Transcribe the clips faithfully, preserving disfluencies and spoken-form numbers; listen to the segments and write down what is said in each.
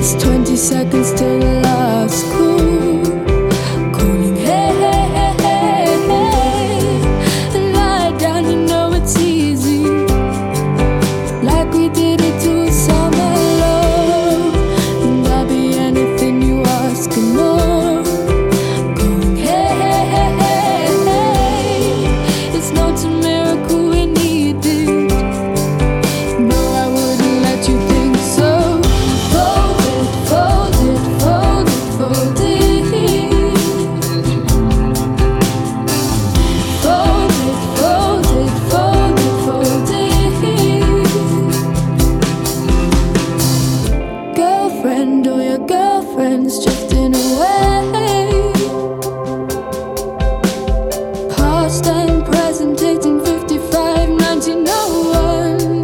twenty seconds till the last call. Calling, hey, hey, hey, hey, hey. Lie down, you know it's easy. Like we did it to summer love. And I'll be anything you ask and more. Calling, hey, hey, hey, hey, hey. It's not a miracle we need it. No, I wouldn't let you think so. Fold it, fold it, fold it, fold it. Fold it, fold it, fold it, fold it. Girlfriend or your girlfriend's drifting away. Past and present, eighteen fifty-five, nineteen oh one.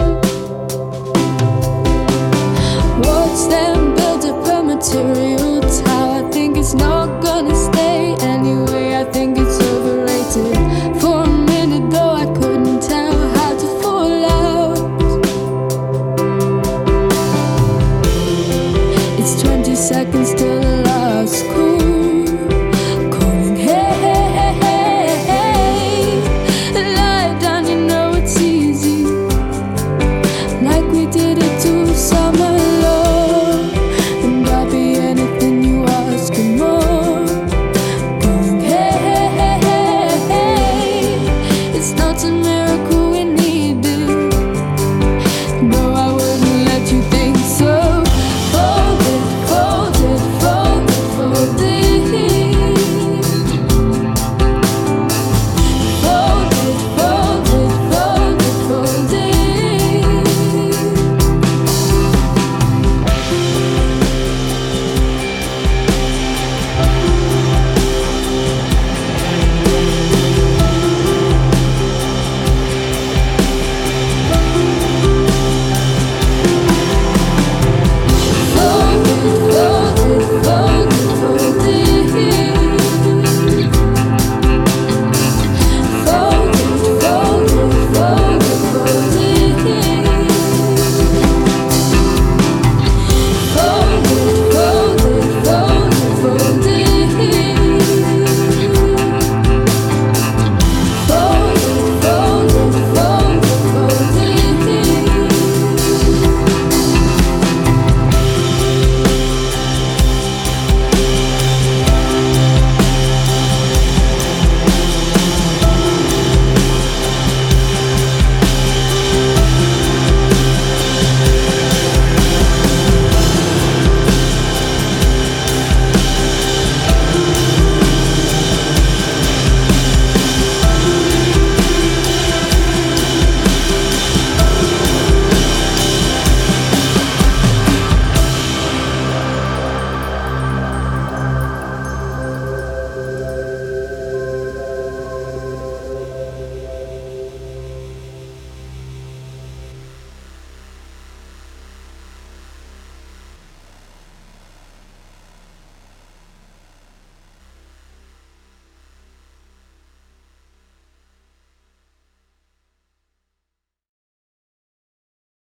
Watch them build up a material tower. I think it's not gonna stay anyway. I think it's overrated. For a minute though, I couldn't tell how to fall out. It's twenty seconds to